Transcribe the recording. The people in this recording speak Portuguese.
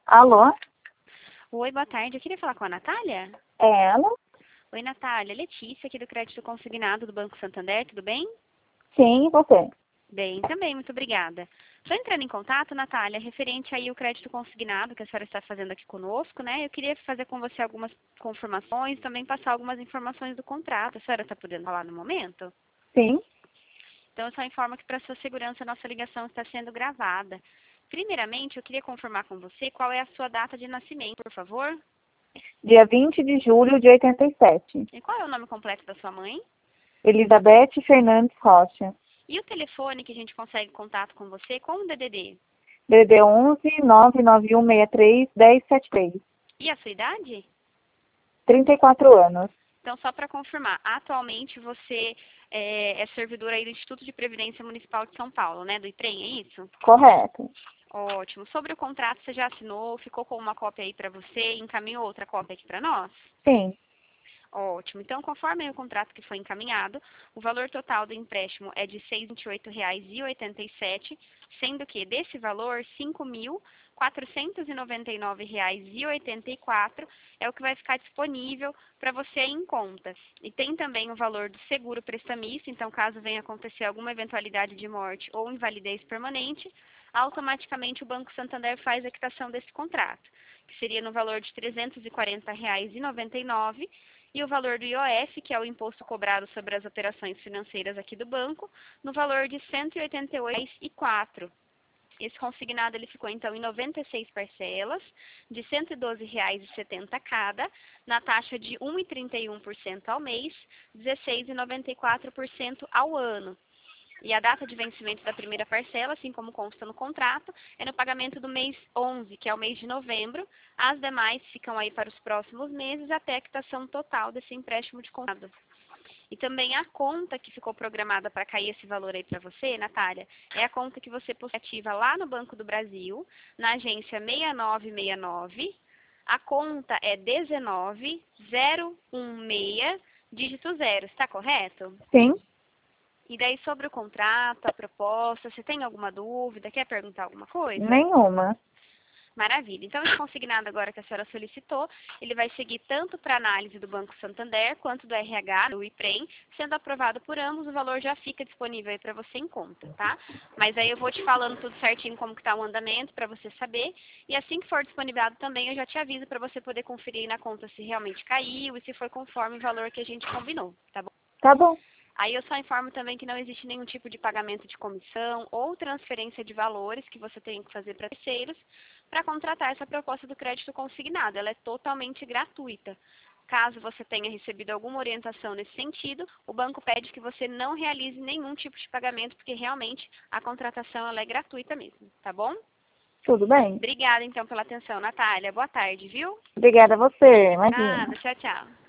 Alô? Oi, boa tarde. Eu queria falar com a Natália. É ela? Oi, Natália. Letícia, aqui do Crédito Consignado do Banco Santander, tudo bem? Sim, e você? Bem, também, muito obrigada. Estou entrando em contato, Natália, referente aí ao crédito consignado que a senhora está fazendo aqui conosco, né? Eu queria fazer com você algumas confirmações, também passar algumas informações do contrato. A senhora está podendo falar no momento? Sim. Então, eu só informo que para sua segurança a nossa ligação está sendo gravada. Primeiramente, eu queria confirmar com você qual é a sua data de nascimento, por favor. Dia 20 de julho de 87. E qual é o nome completo da sua mãe? Elizabeth Fernandes Rocha. E o telefone que a gente consegue contato com você com o DDD? DDD 11 99163 1073. E a sua idade? 34 anos. Então, só para confirmar, atualmente você é servidor aí do Instituto de Previdência Municipal de São Paulo, né? Do IPREM, é isso? Correto. Ótimo. Sobre o contrato, você já assinou? Ficou com uma cópia aí para você? Encaminhou outra cópia aqui para nós? Sim. Ótimo. Então, conforme o contrato que foi encaminhado, o valor total do empréstimo é de R$ 628,87, sendo que desse valor, R$ 5.499,84 é o que vai ficar disponível para você em contas. E tem também o valor do seguro prestamista, então caso venha acontecer alguma eventualidade de morte ou invalidez permanente, automaticamente o Banco Santander faz a quitação desse contrato, que seria no valor de R$ 340,99, e o valor do IOF, que é o imposto cobrado sobre as operações financeiras aqui do banco, no valor de R$ 188,04. Esse consignado ele ficou então em 96 parcelas, de R$ 112,70 cada, na taxa de 1,31% ao mês, 16,94% ao ano. E a data de vencimento da primeira parcela, assim como consta no contrato, é no pagamento do mês 11, que é o mês de novembro. As demais ficam aí para os próximos meses até a quitação total desse empréstimo de contrato. E também a conta que ficou programada para cair esse valor aí para você, Natália, é a conta que você possui ativa lá no Banco do Brasil, na agência 6969. A conta é 19016, dígito 0, está correto? Sim. E daí, sobre o contrato, a proposta, você tem alguma dúvida? Quer perguntar alguma coisa? Nenhuma. Maravilha. Então, esse consignado agora que a senhora solicitou, ele vai seguir tanto para análise do Banco Santander, quanto do RH, do IPREM. Sendo aprovado por ambos, o valor já fica disponível aí para você em conta, tá? Mas aí eu vou te falando tudo certinho como que tá o andamento, para você saber. E assim que for disponibilizado também, eu já te aviso para você poder conferir aí na conta se realmente caiu e se foi conforme o valor que a gente combinou, tá bom? Tá bom. Aí eu só informo também que não existe nenhum tipo de pagamento de comissão ou transferência de valores que você tem que fazer para terceiros para contratar essa proposta do crédito consignado. Ela é totalmente gratuita. Caso você tenha recebido alguma orientação nesse sentido, o banco pede que você não realize nenhum tipo de pagamento, porque realmente a contratação ela é gratuita mesmo, tá bom? Tudo bem. Obrigada então pela atenção, Natália. Boa tarde, viu? Obrigada a você. Imagina. Nada, tchau, tchau.